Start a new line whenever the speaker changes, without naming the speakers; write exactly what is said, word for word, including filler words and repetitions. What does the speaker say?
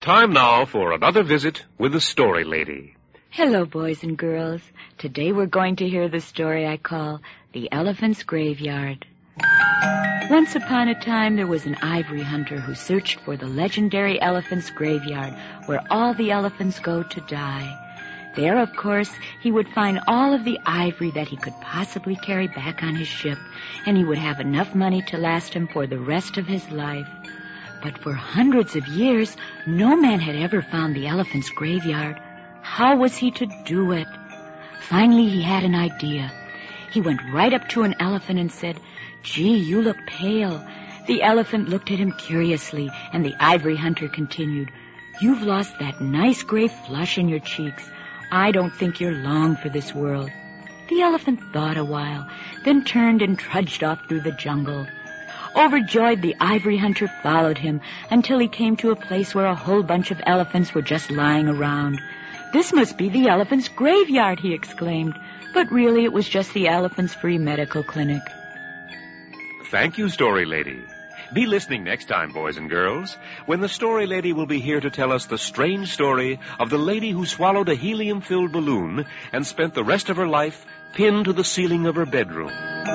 Time now for another visit with the Story Lady.
Hello, boys and girls. Today we're going to hear the story I call The Elephant's Graveyard. Once upon a time, there was an ivory hunter who searched for the legendary elephant's graveyard, where all the elephants go to die. There, of course, he would find all of the ivory that he could possibly carry back on his ship, and he would have enough money to last him for the rest of his life. But for hundreds of years, no man had ever found the elephant's graveyard. How was he to do it? Finally, he had an idea. He went right up to an elephant and said, "Gee, you look pale." The elephant looked at him curiously, and the ivory hunter continued, "You've lost that nice gray flush in your cheeks. I don't think you're long for this world." The elephant thought a while, then turned and trudged off through the jungle. Overjoyed, the ivory hunter followed him until he came to a place where a whole bunch of elephants were just lying around. "This must be the elephant's graveyard," he exclaimed. But really, it was just the elephant's free medical clinic.
Thank you, Story Lady. Be listening next time, boys and girls, when the Story Lady will be here to tell us the strange story of the lady who swallowed a helium-filled balloon and spent the rest of her life pinned to the ceiling of her bedroom.